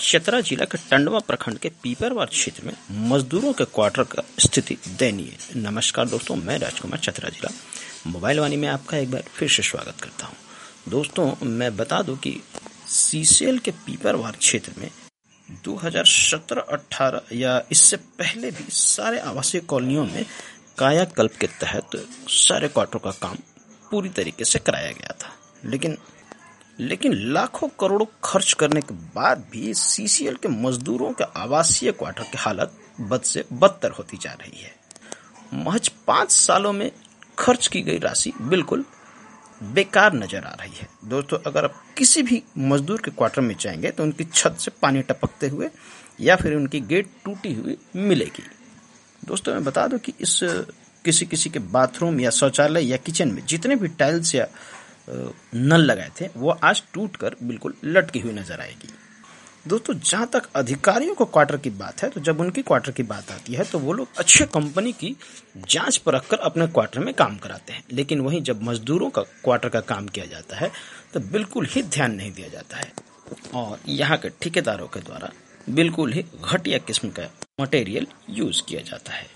चतरा जिला के टंडवा प्रखंड के पीपरवार क्षेत्र में मजदूरों के क्वार्टर का स्थिति दयनीय। नमस्कार दोस्तों, मैं राजकुमार चतरा जिला मोबाइल वाणी में आपका एक बार फिर से स्वागत करता हूं। दोस्तों, मैं बता दूं कि सीसीएल के पीपरवार क्षेत्र में 2017-18 या इससे पहले भी सारे आवासीय कॉलोनियों में कायाकल्प के तहत सारे क्वार्टरों का काम पूरी तरीके से कराया गया था। लेकिन लाखों करोड़ों खर्च करने के बाद भी सीसीएल के मजदूरों के आवासीय क्वार्टर की हालत बद से बदतर होती जा रही है। महज 5 सालों में खर्च की गई राशि बिल्कुल बेकार नजर आ रही है। दोस्तों, अगर आप किसी भी मजदूर के क्वार्टर में जाएंगे तो उनकी छत से पानी टपकते हुए या फिर उनकी गेट टूटी हुई मिलेगी। दोस्तों, मैं बता दूं कि इस किसी के बाथरूम या शौचालय या किचन में जितने भी टाइल्स या नल लगाए थे वो आज टूटकर बिल्कुल लटकी हुई नजर आएगी। दोस्तों, जहां तक अधिकारियों को क्वार्टर की बात है, तो जब उनकी क्वार्टर की बात आती है तो वो लोग अच्छे कंपनी की जांच परख कर अपने क्वार्टर में काम कराते हैं। लेकिन वहीं जब मजदूरों का क्वार्टर का काम किया जाता है तो बिल्कुल ही ध्यान नहीं दिया जाता है और यहाँ के ठेकेदारों के द्वारा बिल्कुल ही घटिया किस्म का मटेरियल यूज किया जाता है।